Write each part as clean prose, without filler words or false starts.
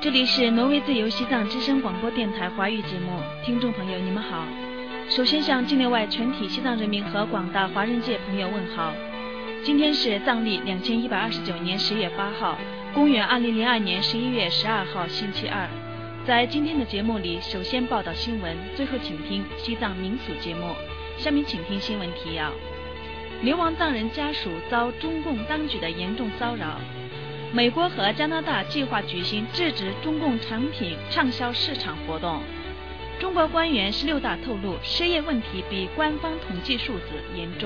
这里是挪威自由西藏之声广播电台华语节目，听众朋友你们好。首先向境内外全体西藏人民和广大华人界朋友问好。今天是藏历2129年10月8号，公元2002年11月12号星期二。在今天的节目里，首先报道新闻，最后请听西藏民俗节目。下面请听新闻提要：流亡藏人家属遭中共当局的严重骚扰。美国和加拿大计划举行制止中共产品畅销市场活动。中国官员16大透露，失业问题比官方统计数字严重。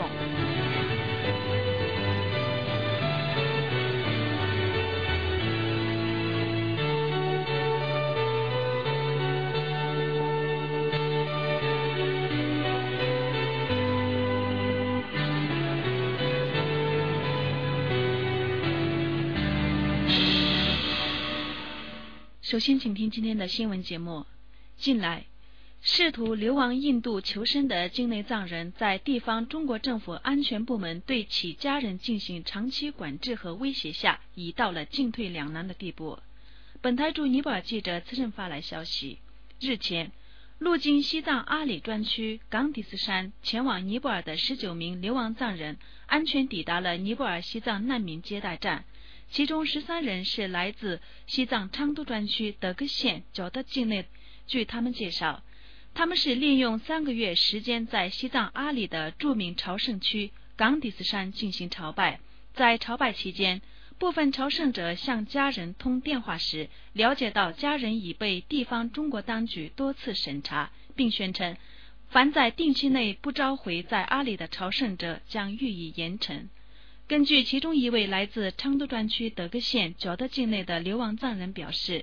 首先请听今天的新闻节目。近来，试图流亡印度求生的境内藏人在地方中国政府安全部门对其家人进行长期管制和威胁下，已到了进退两难的地步。本台驻尼泊尔记者此前发来消息，日前，路经西藏阿里专区冈迪斯山前往尼泊尔的19名流亡藏人安全抵达了尼泊尔西藏难民接待站。其中13人是来自西藏昌都专区德格县角德境内。据他们介绍，他们是利用3个月时间在西藏阿里的著名朝圣区冈迪斯山进行朝拜。在朝拜期间，部分朝圣者向家人通电话时，了解到家人已被地方中国当局多次审查，并宣称凡在定期内不召回在阿里的朝圣者将予以严惩。根据其中一位来自昌都专区德格县角德境内的流亡藏人表示，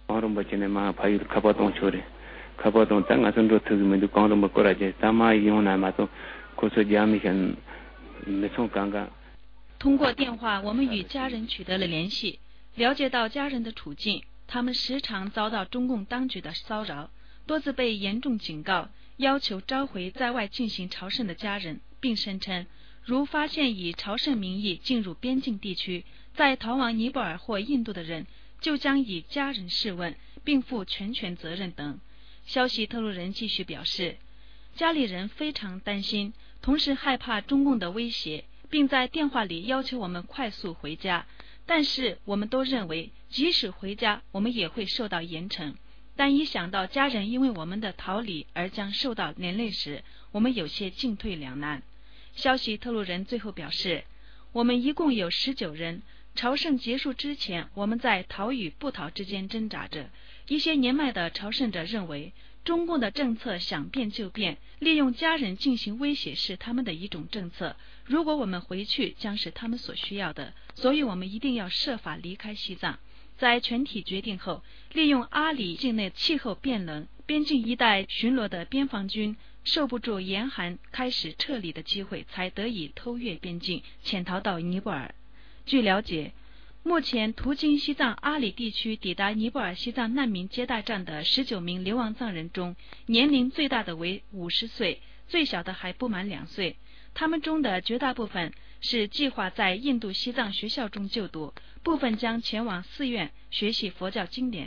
通过电话我们与家人取得了联系，了解到家人的处境，他们时常遭到中共当局的骚扰，多次被严重警告，要求召回在外进行朝圣的家人，并声称如发现以朝圣名义进入边境地区，再逃往尼泊尔或印度的人，就将以家人试问，并负全权责任等。消息透露人继续表示，家里人非常担心，同时害怕中共的威胁，并在电话里要求我们快速回家。但是我们都认为，即使回家，我们也会受到严惩。但一想到家人因为我们的逃离而将受到连累时，我们有些进退两难。消息透露人最后表示，我们一共有19人，朝圣结束之前，我们在逃与不逃之间挣扎着。一些年迈的朝圣者认为，中共的政策想变就变，利用家人进行威胁是他们的一种政策，如果我们回去将是他们所需要的，所以我们一定要设法离开西藏。在全体决定后，利用阿里境内气候变冷，边境一带巡逻的边防军受不住严寒，开始撤离的机会，才得以偷越边境，潜逃到尼泊尔。据了解，目前途经西藏阿里地区抵达尼泊尔西藏难民接待站的19名流亡藏人中，年龄最大的为50岁，最小的还不满2岁。他们中的绝大部分是计划在印度西藏学校中就读，部分将前往寺院学习佛教经典。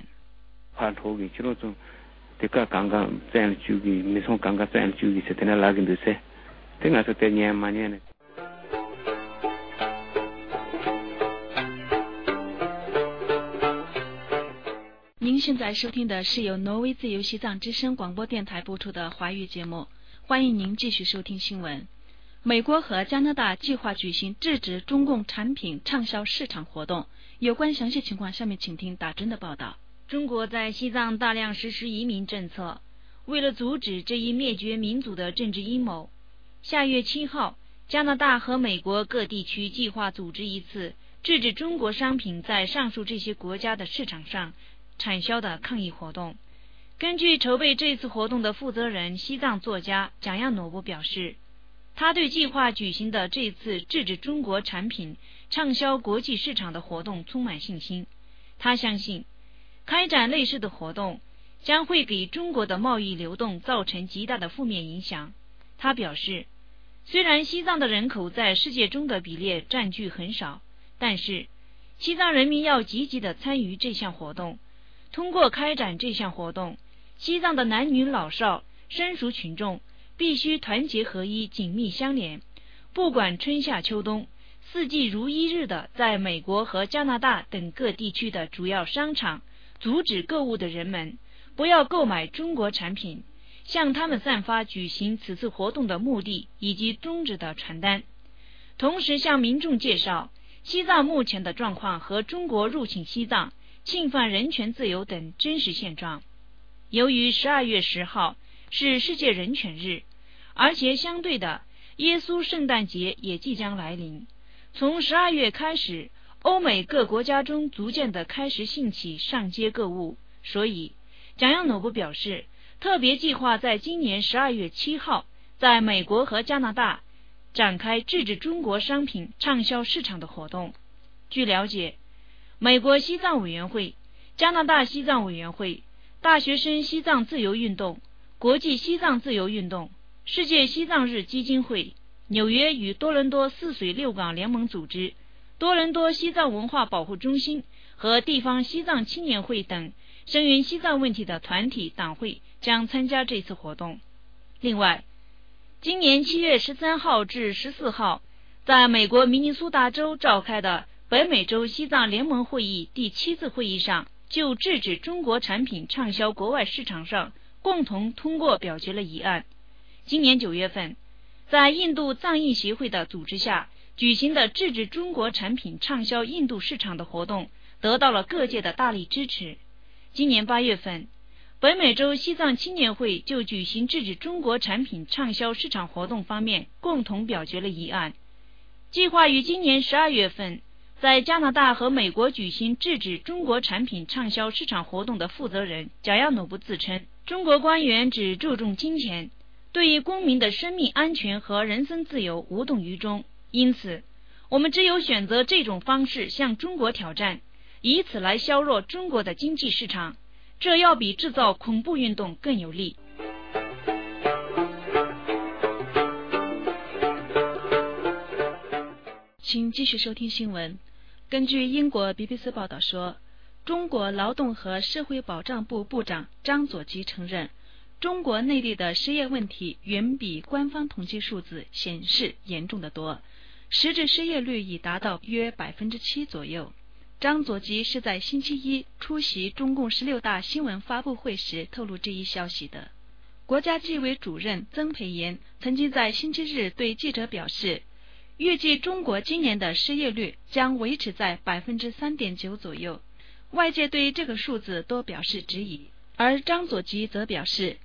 您现在收听的是由挪威自由西藏之声广播电台播出的华语节目，欢迎您继续收听新闻。美国和加拿大计划举行制止中共产品畅销市场活动，有关详细情况，下面请听打针的报道。 中国在西藏大量实施移民政策，为了阻止这一灭绝民族的政治阴谋，下月7号，加拿大和美国各地区计划组织一次制止中国商品在上述这些国家的市场上产销的抗议活动。根据筹备这次活动的负责人西藏作家贾亚诺布表示，他对计划举行的这次制止中国产品畅销国际市场的活动充满信心。他相信，开展类似的活动将会给中国的贸易流动造成极大的负面影响。他表示，虽然西藏的人口在世界中的比例占据很少，但是西藏人民要积极地参与这项活动， 通过开展这项活动，西藏的男女老少、生熟群众必须团结合一，紧密相连，不管春夏秋冬，四季如一日的在美国和加拿大等各地区的主要商场阻止购物的人们不要购买中国产品，向他们散发举行此次活动的目的以及宗旨的传单，同时向民众介绍西藏目前的状况和中国入侵西藏、侵犯人权自由等真实现状。由于12月10号是世界人权日，而且相对的耶稣圣诞节也即将来临，从12月开始，欧美各国家中逐渐的开始兴起上街购物，所以蒋扬努布表示，特别计划在今年12月7号在美国和加拿大展开制止中国商品畅销市场的活动。据了解，美国西藏委员会、加拿大西藏委员会、大学生西藏自由运动、国际西藏自由运动、世界西藏日基金会、纽约与多伦多4水6港联盟组织、多伦多西藏文化保护中心和地方西藏青年会等声援西藏问题的团体党会将参加这次活动。另外，今年7月13号至14号在美国明尼苏达州召开的北美洲西藏联盟会议第7次会议上，就制止中国产品畅销国外市场上共同通过表决了议案。今年9月份，在印度藏印协会的组织下举行的制止中国产品畅销印度市场的活动得到了各界的大力支持。今年8月份，北美洲西藏青年会就举行制止中国产品畅销市场活动方面共同表决了议案。计划于今年12月份在加拿大和美国举行制止中国产品畅销市场活动的负责人贾亚努布自称，中国官员只注重金钱，对于公民的生命安全和人身自由无动于衷，因此我们只有选择这种方式向中国挑战，以此来削弱中国的经济市场，这要比制造恐怖运动更有利。 请继续收听新闻。根据英国 BBC 报道说，中国劳动和社会保障部部长张佐吉承认，中国内地的失业问题远比官方统计数字显示严重得多，实质失业率已达到约 7% 左右。张佐吉是在星期一出席中共16大新闻发布会时透露这一消息的。国家纪委主任曾培炎曾经在星期日对记者表示，预计中国今年的失业率将维持在 3.9% 左右，外界对这个数字都表示质疑。而张佐吉则表示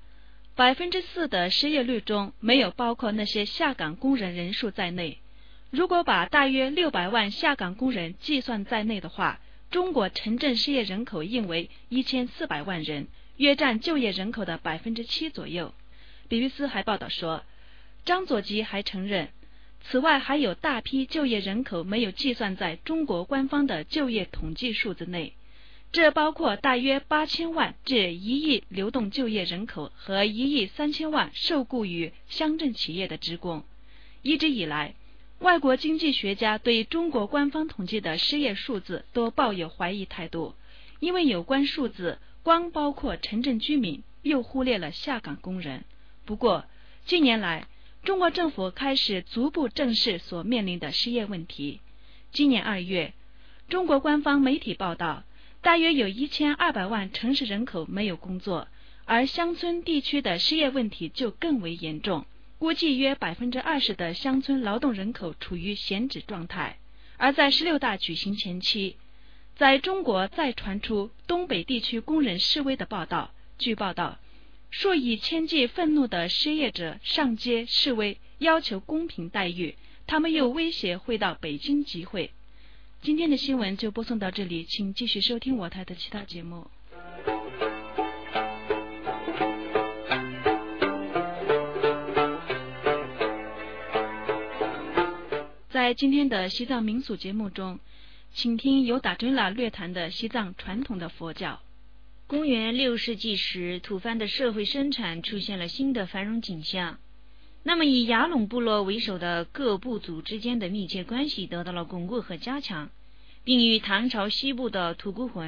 ，4% 的失业率中没有包括那些下岗工人人数在内。如果把大约600万下岗工人计算在内的话，中国城镇失业人口应为1400万人，约占就业人口的 7% 左右。BBC 还报道说，张佐吉还承认，此外还有大批就业人口没有计算在中国官方的就业统计数字内，这包括大约8000万至1亿流动就业人口和1亿3000万受雇于乡镇企业的职工。一直以来，外国经济学家对中国官方统计的失业数字都抱有怀疑态度，因为有关数字光包括城镇居民，又忽略了下岗工人。不过，近年来，中国政府开始逐步正视所面临的失业问题。今年2月，中国官方媒体报道，大约有1200万城市人口没有工作，而乡村地区的失业问题就更为严重。估计约 20% 的乡村劳动人口处于闲置状态。而在16大举行前期，在中国再传出东北地区工人示威的报道。据报道，数以千计愤怒的失业者上街示威，要求公平待遇，他们又威胁会到北京集会。今天的新闻就播送到这里，请继续收听我台的其他节目。在今天的西藏民俗节目中，请听由达真拉略谈的西藏传统的佛教。 公元6世纪时，吐蕃的社会生产出现了新的繁荣景象。那么以雅陇部落为首的各部族之间的密切关系得到了巩固和加强，并与唐朝西部的吐谷浑、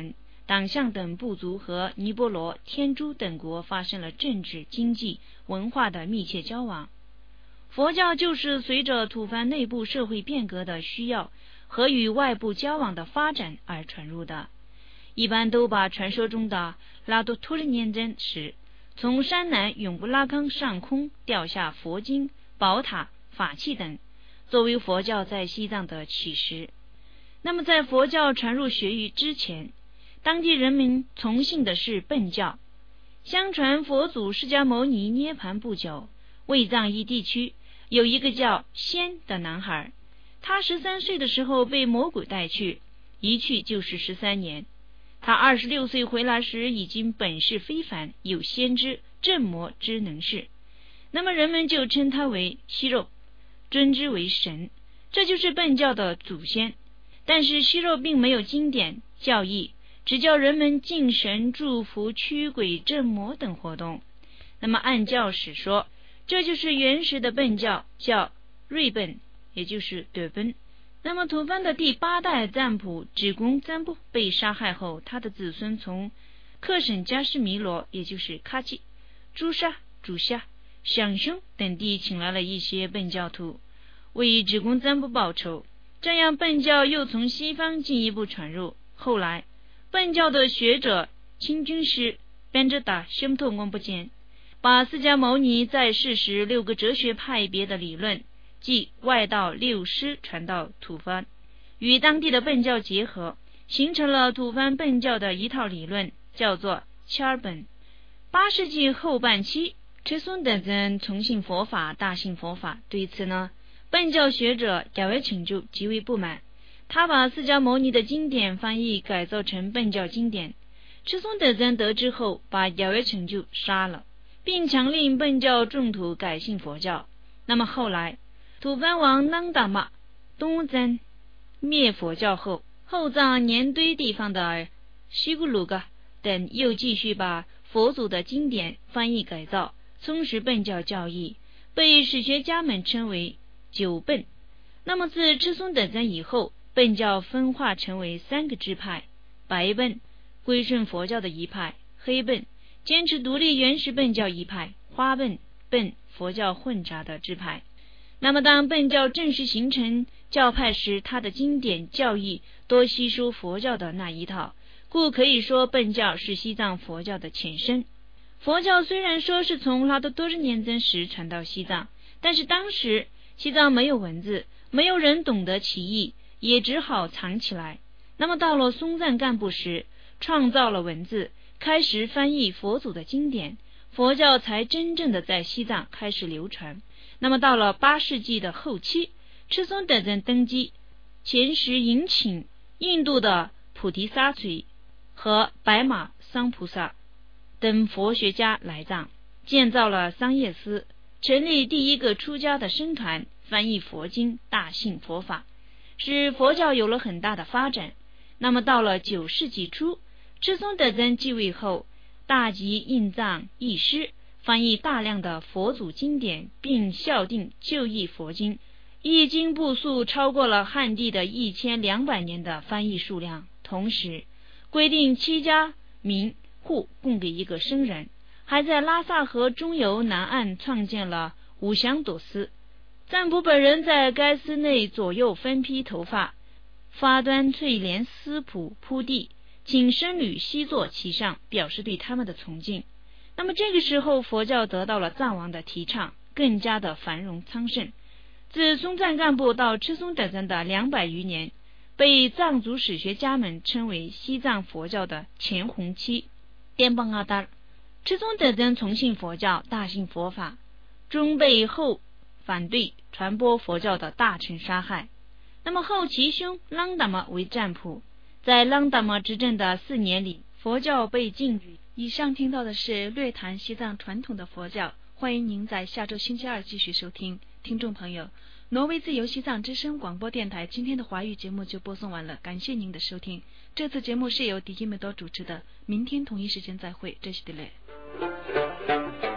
党项等部族和尼泊罗、天竺等国发生了政治、经济、文化的密切交往。佛教就是随着吐蕃内部社会变革的需要和与外部交往的发展而传入的。一般都把传说中的拉多托日年真时从山南永布拉康上空掉下佛经、宝塔、法器等作为佛教在西藏的起始。那么在佛教传入学域之前，当地人民从信的是苯教。相传佛祖释迦牟尼涅盘不久，卫藏一地区有一个叫仙的男孩，他13岁的时候被魔鬼带去，一去就是13年。他26岁回来时已经本事非凡，有先知、镇魔之能事。那么人们就称他为西肉，尊之为神，这就是苯教的祖先。但是西肉并没有经典教义，只教人们敬神、祝福、驱鬼、镇魔等活动。那么按教史说，这就是原始的苯教，叫瑞苯，也就是德苯。那么吐蕃的第8代赞普只公赞布被杀害后，他的子孙从克什迦什弥罗，也就是喀契、朱砂、主夏、响兄等地请来了一些苯教徒，为只公赞布报仇。这样苯教又从西方进一步传入。后来苯教的学者清军师编着打宣透光不见，把释迦牟尼在世时6个哲学派别的理论，即外道6师传到吐蕃，与当地的苯教结合，形成了吐蕃苯教的一套理论，叫做切尔本。8世纪后半期，车孙等人重信佛法，大信佛法。对此呢，苯教学者雅维请就极为不满，他把释迦牟尼的经典翻译改造成苯教经典。车孙等人得知后，把雅维请就杀了，并强令苯教众徒改信佛教。那么后来吐蕃王囊达玛东征灭佛教后，后藏年堆地方的西古鲁噶等又继续把佛祖的经典翻译改造，充实苯教教义，被史学家们称为九苯。那么自赤松等人以后，苯教分化成为3个支派：白苯归顺佛教的一派，黑苯坚持独立原始苯教一派，花苯佛教混杂的支派。那么当苯教正式形成教派时，它的经典教义多吸收佛教的那一套，故可以说苯教是西藏佛教的前身。佛教虽然说是从拉多多日年增时传到西藏，但是当时西藏没有文字，没有人懂得其意，也只好藏起来。那么到了松赞干布时，创造了文字，开始翻译佛祖的经典，佛教才真正的在西藏开始流传。那么到了8世纪的后期，赤松等人登基，前时迎请印度的菩提萨垂和白马桑菩萨等佛学家来藏，建造了桑叶寺，成立第一个出家的僧团，翻译佛经，大信佛法，使佛教有了很大的发展。那么到了9世纪初，赤松等人继位后，大集印藏译师，翻译大量的佛祖经典，并校订旧译佛经，译经部数超过了汉地的1200年的翻译数量。同时规定7家民户供给一个僧人，还在拉萨河中游南岸创建了五祥朵寺。赞普本人在该寺内左右分披头发，发端翠莲丝谱铺地，请僧侣西坐其上，表示对他们的崇敬。那么这个时候佛教得到了藏王的提倡，更加的繁荣昌盛。自松赞干布到赤松等人的200余年，被藏族史学家们称为西藏佛教的前红期。颠邦阿达赤松等人崇信佛教，大信佛法，终被后反对传播佛教的大臣杀害。那么后其兄朗达玛为占卜，在朗达玛执政的4年里，佛教被禁止。 以上听到的是略谈西藏传统的佛教，欢迎您在下周星期二继续收听。听众朋友，挪威自由西藏之声广播电台今天的华语节目就播送完了，感谢您的收听。这次节目是由迪基梅多主持的，明天同一时间再会，这是的嘞。